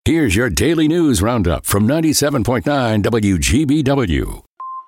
Here's your daily news roundup from 97.9 WGBW.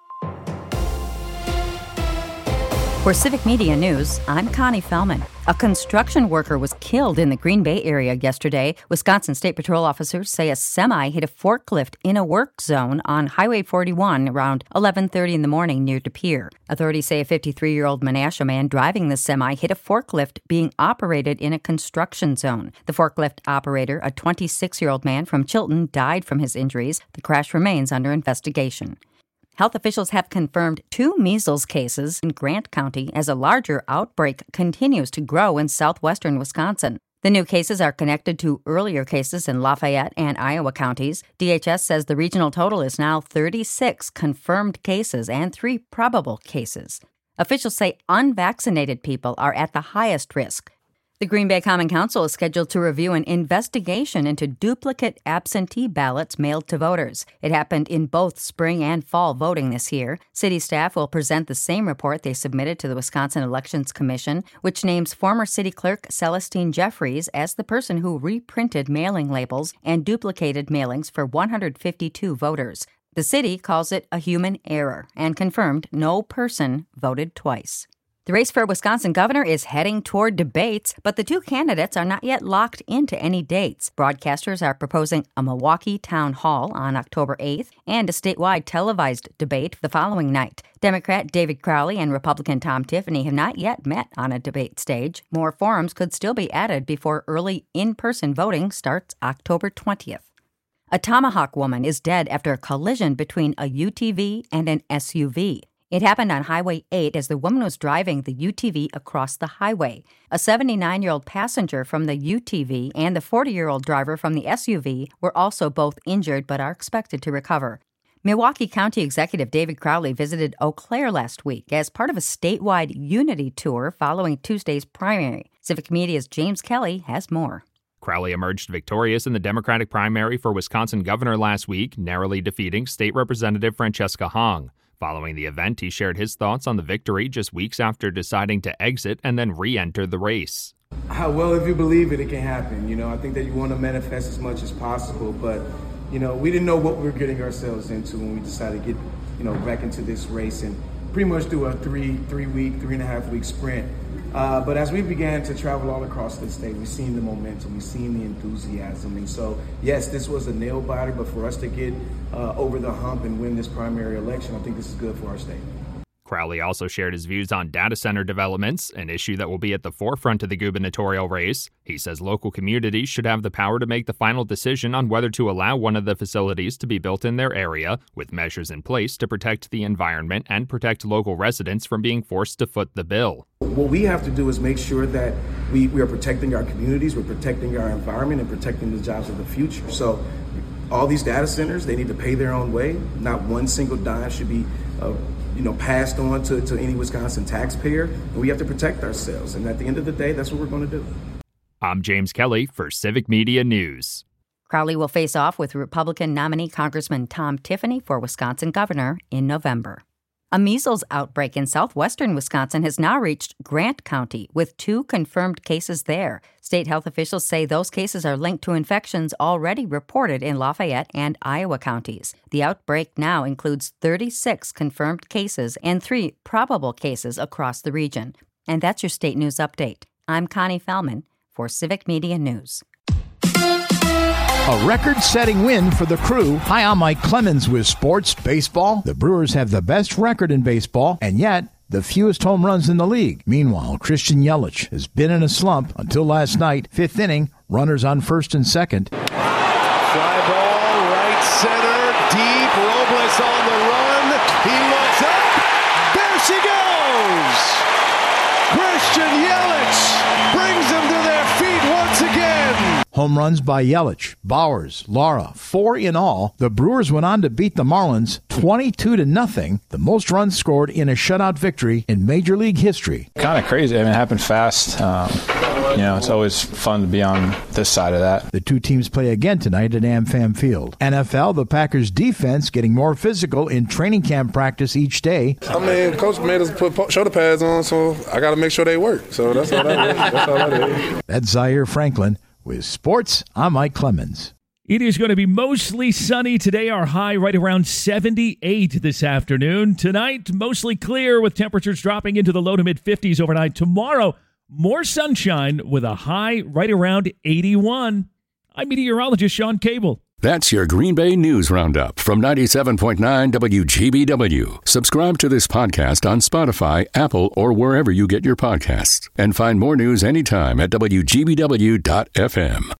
For Civic Media News, I'm Connie Fellman. A construction worker was killed in the Green Bay area yesterday. Wisconsin State Patrol officers say a semi hit a forklift in a work zone on Highway 41 around 11:30 in the morning near De Pere. Authorities say a 53-year-old Menasha man driving the semi hit a forklift being operated in a construction zone. The forklift operator, a 26-year-old man from Chilton, died from his injuries. The crash remains under investigation. Health officials have confirmed 2 measles cases in Grant County as a larger outbreak continues to grow in southwestern Wisconsin. The new cases are connected to earlier cases in Lafayette and Iowa counties. DHS says the regional total is now 36 confirmed cases and 3 probable cases. Officials say unvaccinated people are at the highest risk. The Green Bay Common Council is scheduled to review an investigation into duplicate absentee ballots mailed to voters. It happened in both spring and fall voting this year. City staff will present the same report they submitted to the Wisconsin Elections Commission, which names former city clerk Celestine Jeffries as the person who reprinted mailing labels and duplicated mailings for 152 voters. The city calls it a human error and confirmed no person voted twice. The race for Wisconsin governor is heading toward debates, but the 2 candidates are not yet locked into any dates. Broadcasters are proposing a Milwaukee town hall on October 8th and a statewide televised debate the following night. Democrat David Crowley and Republican Tom Tiffany have not yet met on a debate stage. More forums could still be added before early in-person voting starts October 20th. A Tomahawk woman is dead after a collision between a UTV and an SUV. It happened on Highway 8 as the woman was driving the UTV across the highway. A 79-year-old passenger from the UTV and the 40-year-old driver from the SUV were also both injured but are expected to recover. Milwaukee County Executive David Crowley visited Eau Claire last week as part of a statewide unity tour following Tuesday's primary. Civic Media's James Kelly has more. Crowley emerged victorious in the Democratic primary for Wisconsin governor last week, narrowly defeating State Representative Francesca Hong. Following the event, he shared his thoughts on the victory just weeks after deciding to exit and then re-enter the race. Well, if you believe it, it can happen. I think that you want to manifest as much as possible, but, we didn't know what we were getting ourselves into when we decided to get, back into this race and pretty much do a 3.5 week sprint. But as we began to travel all across the state, we've seen the momentum, we've seen the enthusiasm. And so, yes, this was a nail biter, but for us to get over the hump and win this primary election, I think this is good for our state. Crowley also shared his views on data center developments, an issue that will be at the forefront of the gubernatorial race. He says local communities should have the power to make the final decision on whether to allow one of the facilities to be built in their area, with measures in place to protect the environment and protect local residents from being forced to foot the bill. What we have to do is make sure that we are protecting our communities, we're protecting our environment, and protecting the jobs of the future. So all these data centers, they need to pay their own way. Not one single dime should be passed on to any Wisconsin taxpayer. And we have to protect ourselves. And at the end of the day, that's what we're going to do. I'm James Kelly for Civic Media News. Crowley will face off with Republican nominee Congressman Tom Tiffany for Wisconsin governor in November. A measles outbreak in southwestern Wisconsin has now reached Grant County, with 2 confirmed cases there. State health officials say those cases are linked to infections already reported in Lafayette and Iowa counties. The outbreak now includes 36 confirmed cases and 3 probable cases across the region. And that's your state news update. I'm Connie Fellman for Civic Media News. A record-setting win for the Crew. Hi, I'm Mike Clemens with Sports Baseball. The Brewers have the best record in baseball, and yet the fewest home runs in the league. Meanwhile, Christian Yelich has been in a slump until last night. 5th inning, runners on first and second. Fly ball, right center, deep. Robles on the run. He looks up. There she goes. Christian Yelich brings them to their feet once again. Home runs by Yelich, Bowers, Lara, 4 in all. The Brewers went on to beat the Marlins 22-0, the most runs scored in a shutout victory in Major League history. Kind of crazy. It happened fast. It's always fun to be on this side of that. The 2 teams play again tonight at AmFam Field. NFL, the Packers defense getting more physical in training camp practice each day. Coach made us put shoulder pads on, so I got to make sure they work. So that's all that is. That's Zaire Franklin. With sports, I'm Mike Clemens. It is going to be mostly sunny today. Our high right around 78 this afternoon. Tonight, mostly clear with temperatures dropping into the low to mid 50s overnight. Tomorrow, more sunshine with a high right around 81. I'm meteorologist Sean Cable. That's your Green Bay News Roundup from 97.9 WGBW. Subscribe to this podcast on Spotify, Apple, or wherever you get your podcasts. And find more news anytime at WGBW.FM.